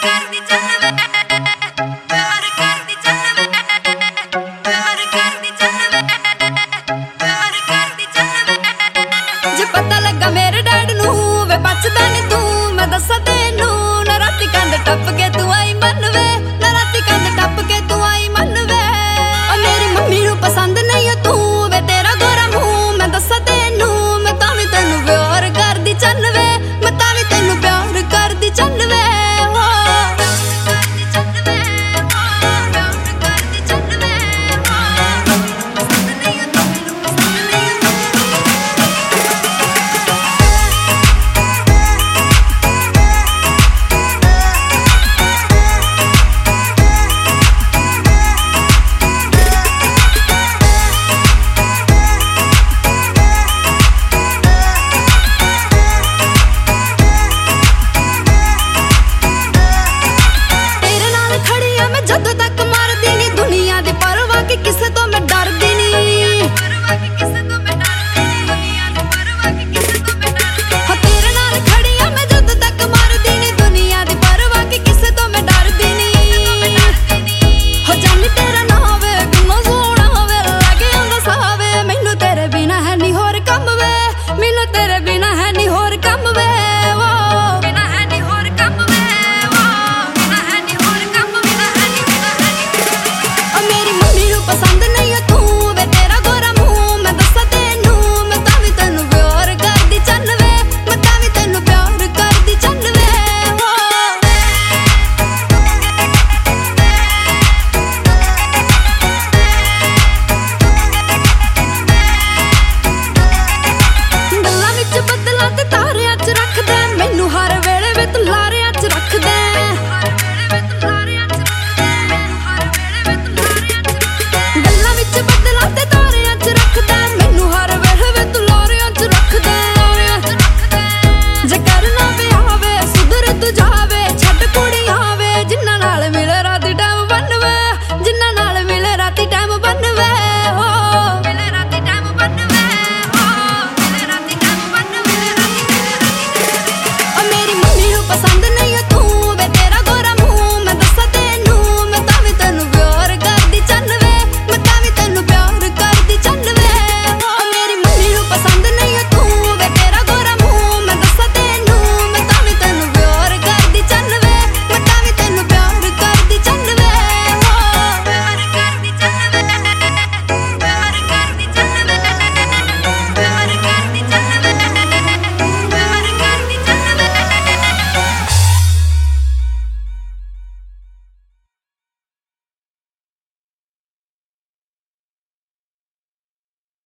पता लगा मेरे डैड नू वे बचदा नी तू मैं दसा तेनू ना राती कंध टप के तू आई मन वे ना राती कंध टप के तू आई मन वे ओ मेरी मम्मी नू पसंद नहीं है तू वे तेरा गोरा मुंह मैं दसा तेनू मैं तावी तेनू प्यार करदी चल वे मैं तावी तेनू प्यार करदी चल वे जदों तक मारदी नी दुनिया दी परवाह कि किसे तो मैं डरदी नी हाँ तेरे नाल खड़ी आ मैं जदों तक मारदी नी दुनिया दी परवाह कि किसे तो मैं डरदी नी हो जानी तेरा नाम वे किन्ना सोहना वे लगे आंदा सावे मैनू तेरे बिना है नी होर कम वे मैनू तेरे बिना है नी होर कम वे पसंद नहीं है तू वे तेरा गोरा मुंह मैं दसा तेनू मैं तावी तेनू प्यार करदी चल वे मैं तावी तेनू प्यार करदी चल वे गल्लां विच बदलां ते तारियां च रख दे मैनू हर वेले वे तू लारियां च रख दे बदला ते तारियां च रखदा मैनू हर वेले वे तू लारियां च रखदा जे करना विआह वे सुधर तू जावे छड्ड कुड़ियां वे जिन्ना नाल मिले राती टाइम बन वे जिन्ना नाल मिले राती टाइम बन वे ओ मिले राती टाइम बन वे ओ मिले राती टाइम बन वे ओ मेरी मम्मी नू पसंद